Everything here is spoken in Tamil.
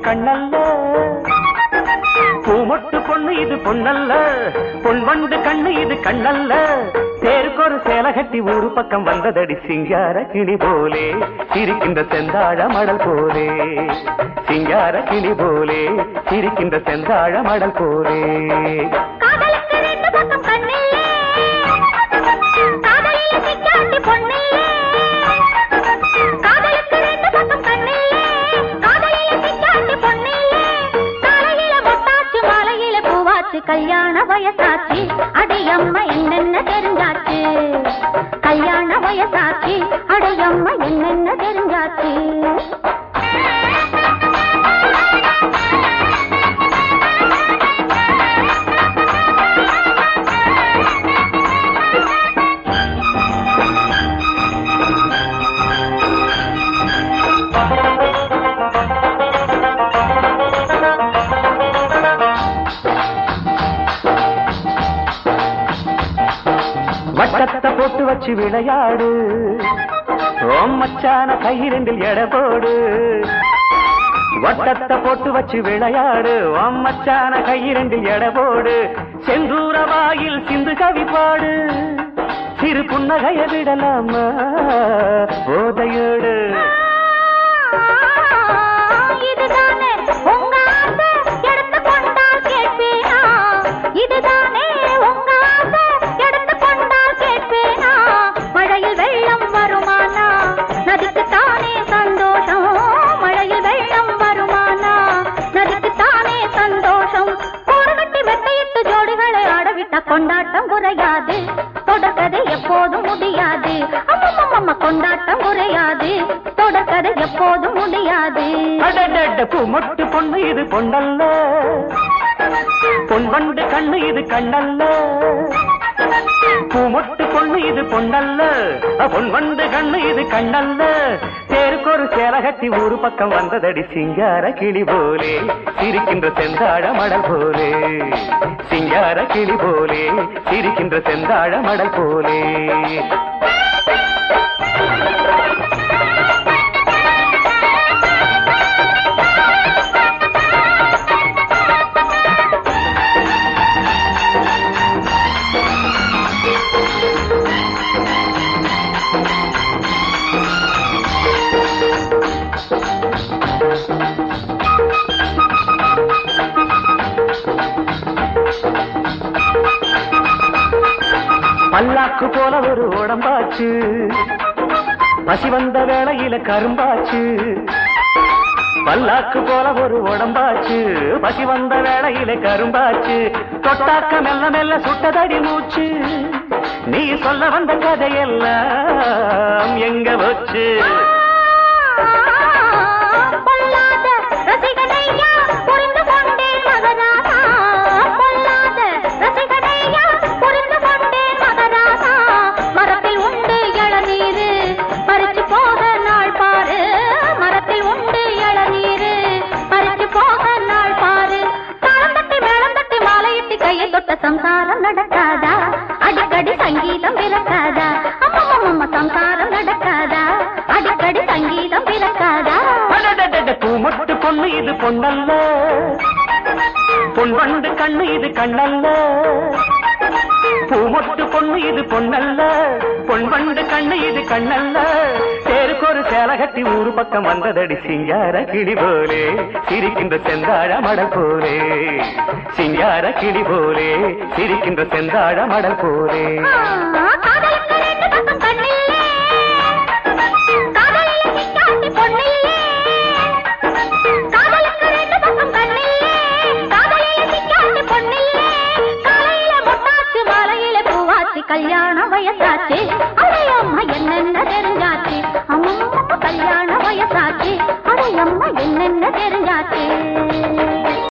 கண்ணல்ல பூமொட்டு பொண்ணு இது பொன்னல்ல பொன்வண்டு கண்ணு இது கண்ணல்ல தேருக்கொரு சேலை கட்டி ஊரு பக்கம் வந்ததடி சிங்கார கிளி போலே சிரிக்கின்ற செந்தாழ மடல் போலே சிங்கார கிளி போலே சிரிக்கின்ற செந்தாழ மடல் போலே கல்யாண வயசாச்சு அடையம்மா என்னென்ன தெரிஞ்சாச்சு கல்யாண வயசாச்சு அடையம்மா என்னென்ன தெரிஞ்சாச்சு வட்டத்தை போட்டு வச்சு விளையாடு ஓம் மச்சான கையிரண்டில் எடை போடு வட்டத்தை போட்டு வச்சு விளையாடு ஓம் மச்சான கையிரண்டில் எடை போடு செந்தூர வாயில் சிந்து கவி பாடு சிறு புன்னகைய விடலாமா போதையோடு கொண்டாட்டம் குறையாது தொடர்கதை எப்போதும் முடியாது அம்மம்மா கொண்டாட்டம் குறையாது தொடர்கதை எப்போதும் முடியாது பூமொட்டு பொண்ணு இது பொன்னல்ல பொன்வண்டு கண்ணு இது கண்ணல்ல பூமொட்டு பொண்ணு இது பொன்னல்ல பொன்வண்டு கண்ணு இது கண்ணல்ல தேருக்கொரு சேலை கட்டி ஊரு பக்கம் வந்ததடி சிங்கார கிளி போலே சிரிக்கின்ற செந்தாழ மடல் போலே சிங்கார கிளி போலே சிரிக்கின்ற செந்தாழ மடல் போலே பல்லாக்கு போல ஒரு உடம்பாச்சு பசி வந்த வேளையில கரும்பாச்சு பல்லாக்கு போல ஒரு உடம்பாச்சு பசி வந்த வேளையில கரும்பாச்சு தொட்டாக்க மெல்ல மெல்ல சுட்டதடி மூச்சு நீ சொல்ல வந்த கதையெல்லாம் எங்க வச்சு சம்சாரம் நடக்காதா அடிக்கடி சங்கீதம் பிறக்காதா அம்மம்மா சம்சாரம் நடக்காதா அடிக்கடி சங்கீதம் பிறக்காதா பூமொட்டு பொண்ணு இது பொன்னல்ல பொன்வண்டு கண்ணு இது கண்ணல்ல பூமொட்டு பொண்ணு இது பொன்னல்ல பொன்வண்டு கண்ணு இது கண்ணல்ல தேருக்கொரு சேலை கட்டி ஊரு பக்கம் வந்ததடி சிங்கார கிளி போலே சிரிக்கின்ற செந்தாழ மடல் போலே சிங்கார கிளி போலே சிரிக்கின்ற செந்தாழ மடல் போலே கல்யாண வயசாச்சு அடையம்மா என்னென்ன தெரிஞ்சாச்சு அம்மா கல்யாண வயசாச்சு அடையம்மா என்னென்ன தெரிஞ்சாச்சு